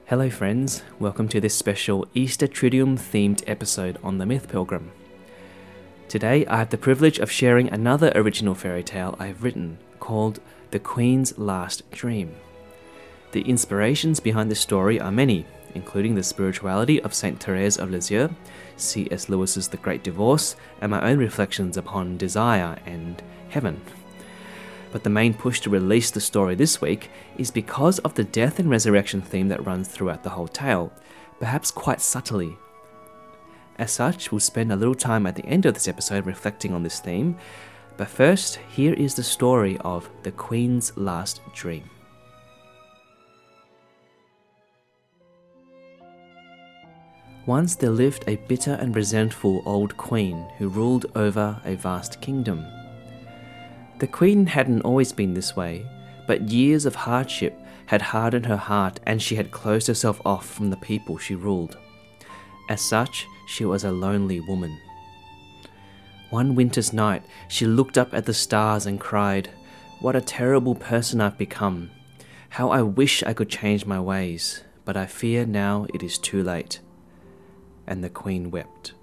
Hello friends, welcome to this special Easter Triduum themed episode on the Myth Pilgrim. Today I have the privilege of sharing another original fairy tale I have written called The Queen's Last Dream. The inspirations behind this story are many, including the spirituality of Saint Therese of Lisieux, C.S. Lewis's The Great Divorce, and my own reflections upon desire and heaven. But the main push to release the story this week is because of the death and resurrection theme that runs throughout the whole tale, perhaps quite subtly. As such, we'll spend a little time at the end of this episode reflecting on this theme, but first, here is the story of The Queen's Last Dream. Once there lived a bitter and resentful old queen who ruled over a vast kingdom. The queen hadn't always been this way, but years of hardship had hardened her heart and she had closed herself off from the people she ruled. As such, she was a lonely woman. One winter's night, she looked up at the stars and cried, "What a terrible person I've become! How I wish I could change my ways, but I fear now it is too late." And the queen wept.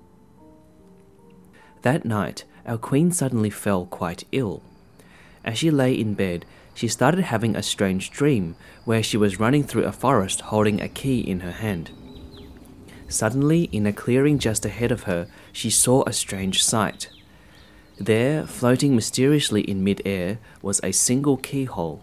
That night, our queen suddenly fell quite ill. As she lay in bed, she started having a strange dream where she was running through a forest holding a key in her hand. Suddenly, in a clearing just ahead of her, she saw a strange sight. There, floating mysteriously in mid-air, was a single keyhole.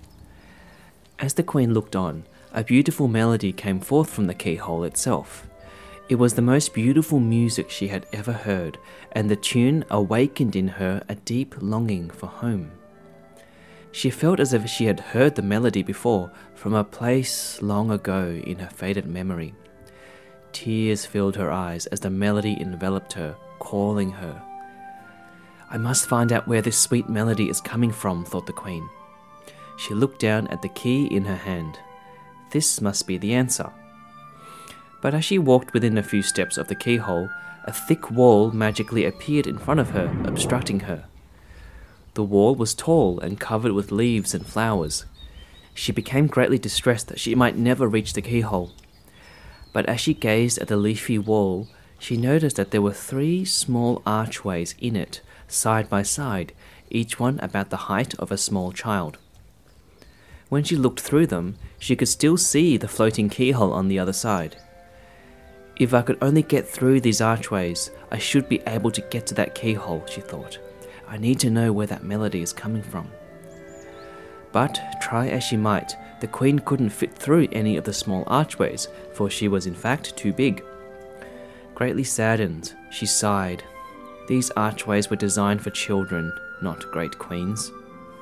As the queen looked on, a beautiful melody came forth from the keyhole itself. It was the most beautiful music she had ever heard, and the tune awakened in her a deep longing for home. She felt as if she had heard the melody before from a place long ago in her faded memory. Tears filled her eyes as the melody enveloped her, calling her. "I must find out where this sweet melody is coming from," thought the queen. She looked down at the key in her hand. This must be the answer. But as she walked within a few steps of the keyhole, a thick wall magically appeared in front of her, obstructing her. The wall was tall and covered with leaves and flowers. She became greatly distressed that she might never reach the keyhole. But as she gazed at the leafy wall, she noticed that there were 3 small archways in it, side by side, each one about the height of a small child. When she looked through them, she could still see the floating keyhole on the other side. "If I could only get through these archways, I should be able to get to that keyhole," she thought. "I need to know where that melody is coming from." But, try as she might, the queen couldn't fit through any of the small archways, for she was in fact too big. Greatly saddened, she sighed. These archways were designed for children, not great queens.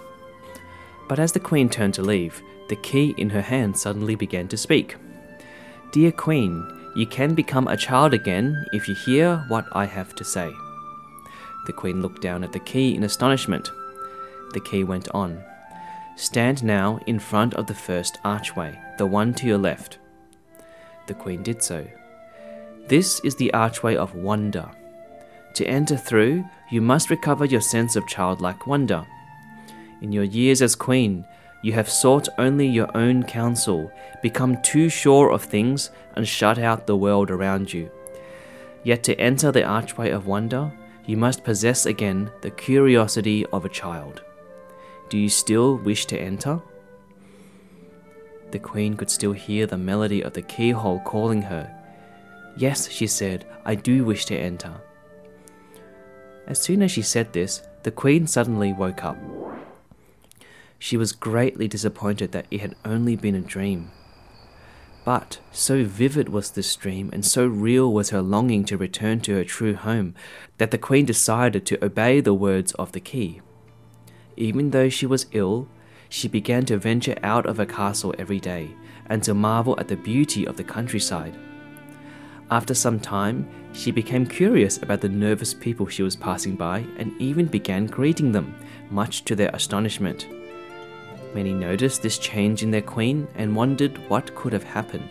But as the queen turned to leave, the key in her hand suddenly began to speak. "Dear queen, you can become a child again if you hear what I have to say." The queen looked down at the key in astonishment. The key went on. "Stand now in front of the first archway, the one to your left." The queen did so. "This is the archway of wonder. To enter through, you must recover your sense of childlike wonder. In your years as queen, you have sought only your own counsel, become too sure of things, and shut out the world around you. Yet to enter the archway of wonder, you must possess again the curiosity of a child. Do you still wish to enter?" The queen could still hear the melody of the keyhole calling her. "Yes," she said, "I do wish to enter." As soon as she said this, the queen suddenly woke up. She was greatly disappointed that it had only been a dream. But so vivid was this dream and so real was her longing to return to her true home that the queen decided to obey the words of the key. Even though she was ill, she began to venture out of her castle every day and to marvel at the beauty of the countryside. After some time, she became curious about the nervous people she was passing by and even began greeting them, much to their astonishment. Many noticed this change in their queen and wondered what could have happened.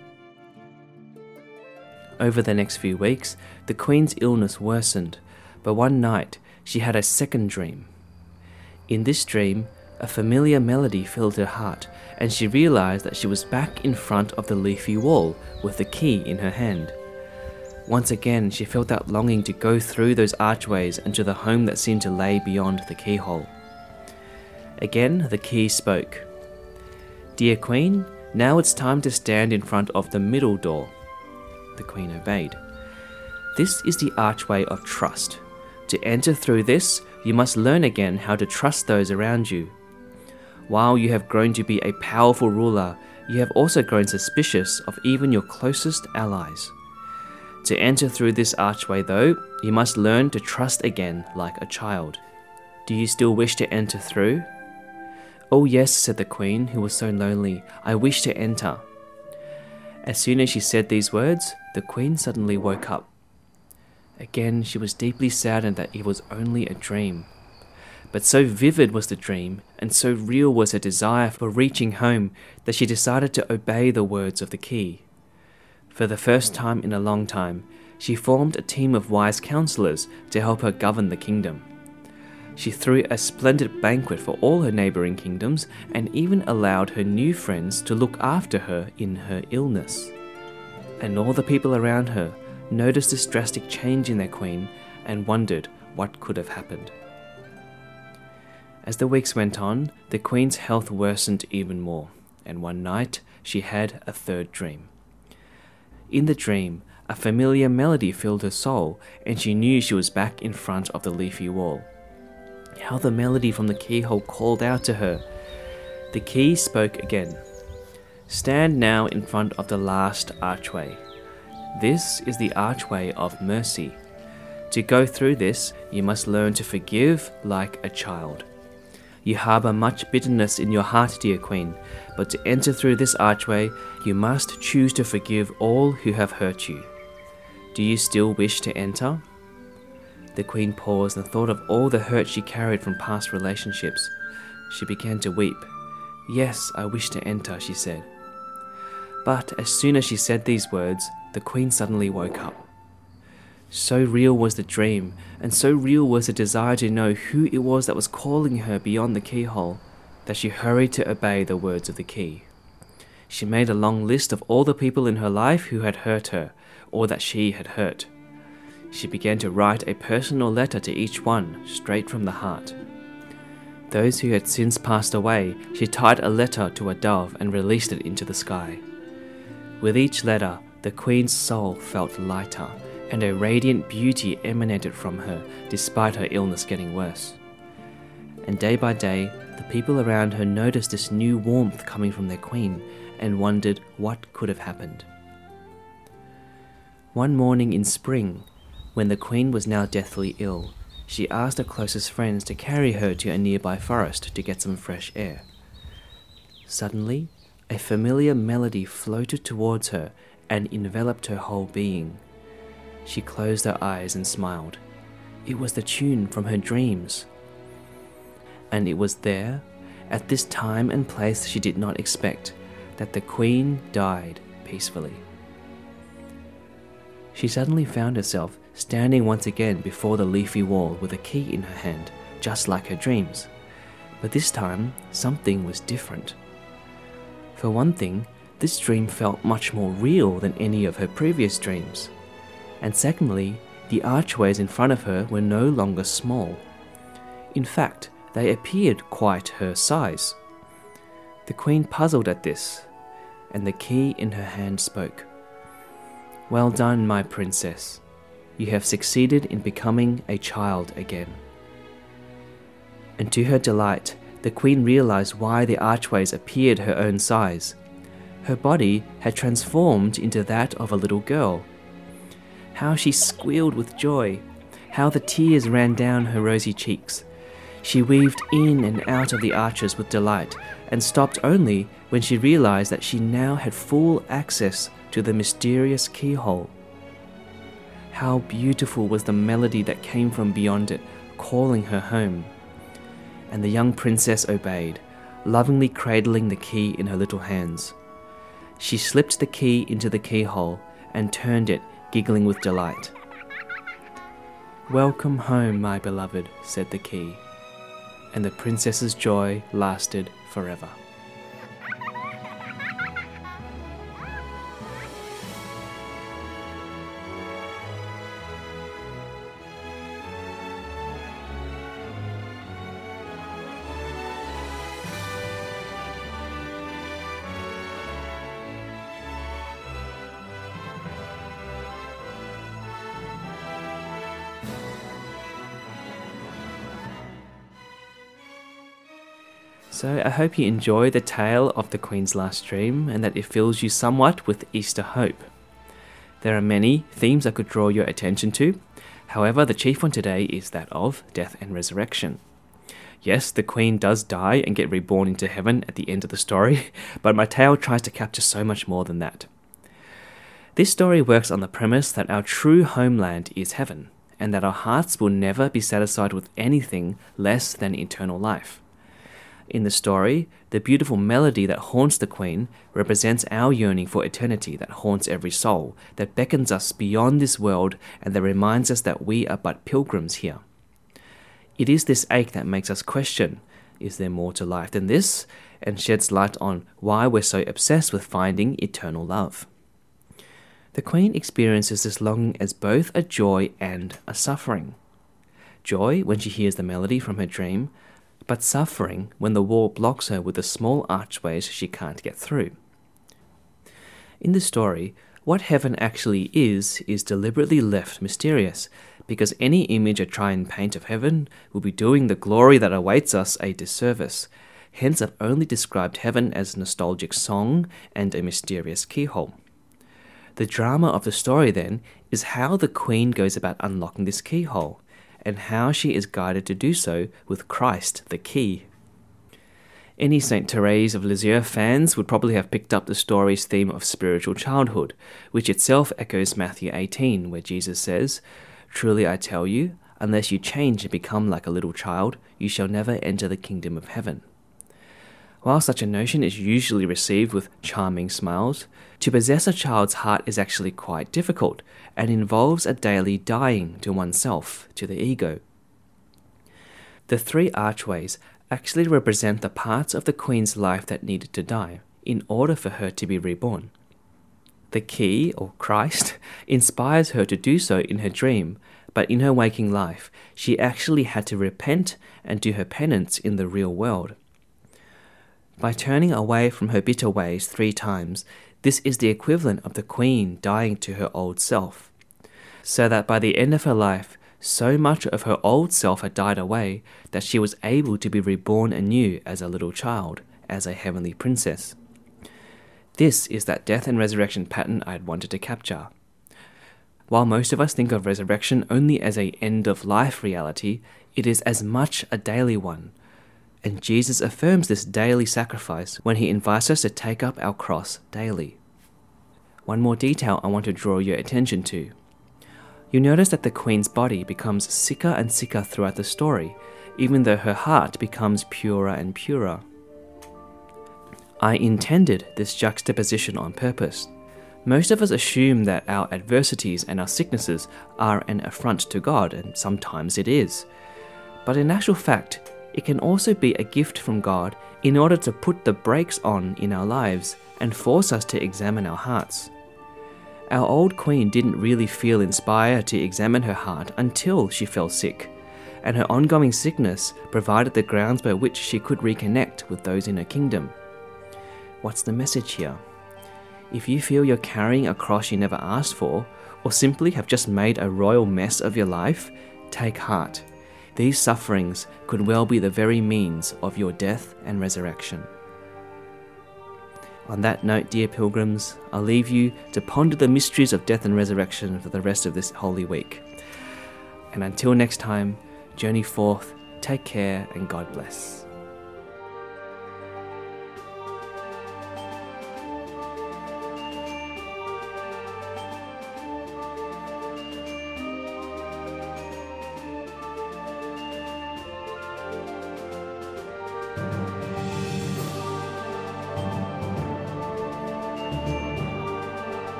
Over the next few weeks, the queen's illness worsened, but one night she had a second dream. In this dream, A familiar melody filled her heart, and she realized that she was back in front of the leafy wall with the key in her hand. Once again, she felt that longing to go through those archways and to the home that seemed to lay beyond the keyhole. Again, the key spoke. "Dear Queen, now it's time to stand in front of the middle door." The Queen obeyed. "This is the archway of trust. To enter through this, you must learn again how to trust those around you. While you have grown to be a powerful ruler, you have also grown suspicious of even your closest allies. To enter through this archway, though, you must learn to trust again like a child. Do you still wish to enter through?" "Oh yes," said the Queen, who was so lonely. "I wish to enter." As soon as she said these words, the Queen suddenly woke up. Again, she was deeply saddened that it was only a dream. But so vivid was the dream, and so real was her desire for reaching home, that she decided to obey the words of the key. For the first time in a long time, she formed a team of wise counselors to help her govern the kingdom. She threw a splendid banquet for all her neighboring kingdoms, and even allowed her new friends to look after her in her illness. And all the people around her noticed this drastic change in their queen and wondered what could have happened. As the weeks went on, the queen's health worsened even more, and one night she had a third dream. In the dream, a familiar melody filled her soul, and she knew she was back in front of the leafy wall. How the melody from the keyhole called out to her. The key spoke again. "Stand now in front of the last archway. This is the archway of mercy. To go through this, you must learn to forgive like a child. You harbor much bitterness in your heart, dear Queen, but to enter through this archway, you must choose to forgive all who have hurt you. Do you still wish to enter?" The Queen paused and thought of all the hurt she carried from past relationships. She began to weep. "Yes, I wish to enter," she said. But as soon as she said these words, the Queen suddenly woke up. So real was the dream, and so real was the desire to know who it was that was calling her beyond the keyhole, that she hurried to obey the words of the key. She made a long list of all the people in her life who had hurt her, or that she had hurt. She began to write a personal letter to each one, straight from the heart. Those who had since passed away, she tied a letter to a dove and released it into the sky. With each letter, the Queen's soul felt lighter, and a radiant beauty emanated from her, despite her illness getting worse. And day by day, the people around her noticed this new warmth coming from their Queen, and wondered what could have happened. One morning in spring, when the Queen was now deathly ill, she asked her closest friends to carry her to a nearby forest to get some fresh air. Suddenly, a familiar melody floated towards her and enveloped her whole being. She closed her eyes and smiled. It was the tune from her dreams. And it was there, at this time and place she did not expect, that the Queen died peacefully. She suddenly found herself standing once again before the leafy wall with a key in her hand, just like her dreams. But this time, something was different. For one thing, this dream felt much more real than any of her previous dreams. And secondly, the archways in front of her were no longer small. In fact, they appeared quite her size. The Queen puzzled at this, and the key in her hand spoke. "Well done, my princess. You have succeeded in becoming a child again." And to her delight, the Queen realized why the archways appeared her own size. Her body had transformed into that of a little girl. How she squealed with joy! How the tears ran down her rosy cheeks! She weaved in and out of the arches with delight, and stopped only when she realized that she now had full access to the mysterious keyhole. How beautiful was the melody that came from beyond it, calling her home. And the young princess obeyed, lovingly cradling the key in her little hands. She slipped the key into the keyhole and turned it, giggling with delight. "Welcome home, my beloved," said the key. and the princess's joy lasted forever. So I hope you enjoy the tale of the Queen's last dream and that it fills you somewhat with Easter hope. There are many themes I could draw your attention to. However, the chief one today is that of death and resurrection. Yes, the Queen does die and get reborn into heaven at the end of the story, but my tale tries to capture so much more than that. This story works on the premise that our true homeland is heaven, and that our hearts will never be satisfied with anything less than eternal life. In the story, the beautiful melody that haunts the Queen represents our yearning for eternity that haunts every soul, that beckons us beyond this world and that reminds us that we are but pilgrims here. It is this ache that makes us question, is there more to life than this? And sheds light on why we're so obsessed with finding eternal love. The Queen experiences this longing as both a joy and a suffering. Joy when she hears the melody from her dream, but suffering when the wall blocks her with the small archways she can't get through. In the story, what heaven actually is deliberately left mysterious, because any image I try and paint of heaven will be doing the glory that awaits us a disservice. Hence I've only described heaven as nostalgic song and a mysterious keyhole. The drama of the story then is how the Queen goes about unlocking this keyhole, and how she is guided to do so with Christ, the key. Any St. Therese of Lisieux fans would probably have picked up the story's theme of spiritual childhood, which itself echoes Matthew 18, where Jesus says, "Truly I tell you, unless you change and become like a little child, you shall never enter the kingdom of heaven." While such a notion is usually received with charming smiles, to possess a child's heart is actually quite difficult and involves a daily dying to oneself, to the ego. The three archways actually represent the parts of the Queen's life that needed to die in order for her to be reborn. The key, or Christ, inspires her to do so in her dream, but in her waking life, she actually had to repent and do her penance in the real world. By turning away from her bitter ways 3 times, this is the equivalent of the Queen dying to her old self, so that by the end of her life, so much of her old self had died away that she was able to be reborn anew as a little child, as a heavenly princess. This is that death and resurrection pattern I had wanted to capture. While most of us think of resurrection only as an end-of-life reality, it is as much a daily one. And Jesus affirms this daily sacrifice when he invites us to take up our cross daily. One more detail I want to draw your attention to. You notice that the Queen's body becomes sicker and sicker throughout the story, even though her heart becomes purer and purer. I intended this juxtaposition on purpose. Most of us assume that our adversities and our sicknesses are an affront to God, and sometimes it is. But in actual fact, it can also be a gift from God in order to put the brakes on in our lives and force us to examine our hearts. Our old Queen didn't really feel inspired to examine her heart until she fell sick, and her ongoing sickness provided the grounds by which she could reconnect with those in her kingdom. What's the message here? If you feel you're carrying a cross you never asked for, or simply have just made a royal mess of your life, take heart. These sufferings could well be the very means of your death and resurrection. On that note, dear pilgrims, I'll leave you to ponder the mysteries of death and resurrection for the rest of this Holy Week. And until next time, journey forth, take care, and God bless.